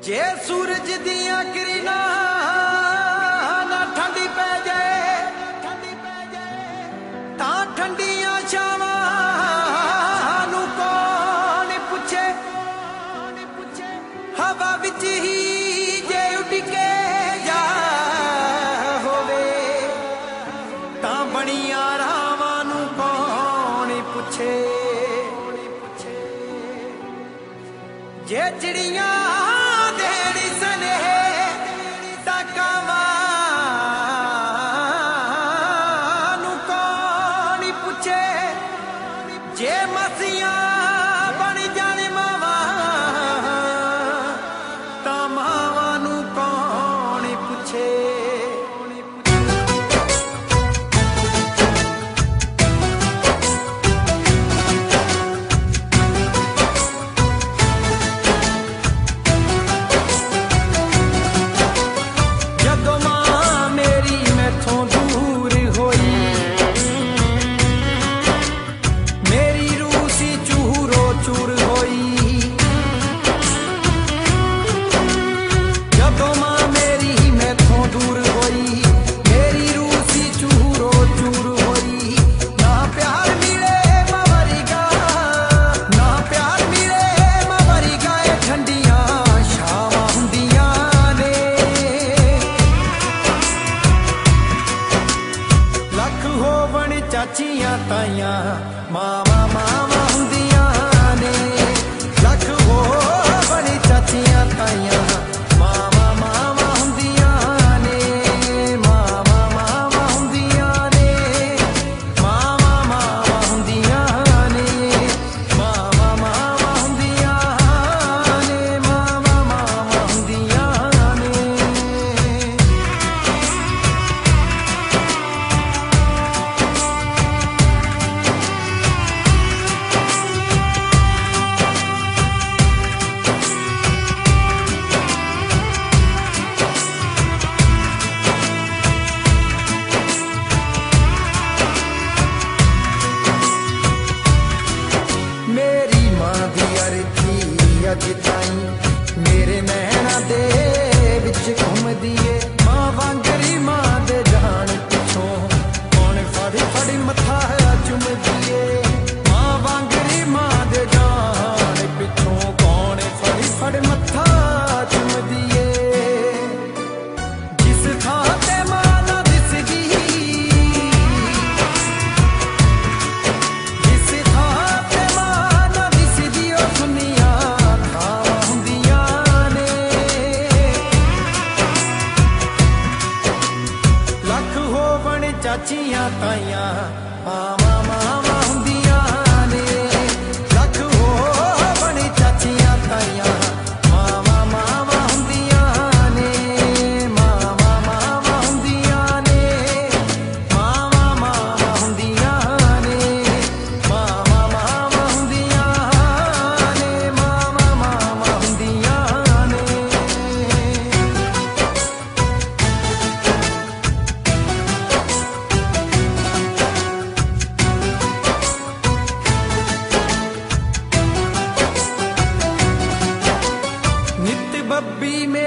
जे सूरज दियां किरणां ना ठंडी पै जाए तां ठंडियां छावां नूं कौन पुछे। हवा विच ही जे उड़ के जा होवे तां बणियां रावां नूं कौन पुछे। जे चिड़ियां देनी सनेह तां कावां नूं कौन पुछे। जे मसियां बन जाण मावां तां मावां नूं कौन पुछे। चाचियां ताइयां मावा मावा हुंदियां ने। लख हो बड़ी चाचियां ताइयां मावा मावा हुंदियां ने। मावा मावा हुंदियां ने। मावा मावा हुंदियां ने। मावा मावा हुंदियां ने। मावा मावा हुंदियां ने। मेरी मां दी अरथी अज ताईं मेरे नैना दे विच घुमदी ए। मां वांगरी मां दे जान पिछों कौन फड़ फड़ मथा चुमदी ए। मां वांगरी मां दे जान पिछों कौन फड़ फड़ मथा चुमदी ए। जिस थां ते मां ना दिसदी चाचियां ताइयां मावा मावा हुंदियां ने। लख हो बड़ी चाचियां ताइयां मावा मावा हुंदियां ने। मावा मावा हुंदियां ने। मावा मावा हुंदियां ने। मावा मावा हुंदियां ने। मावा मावा हुंदियां ने। नित बब्बी में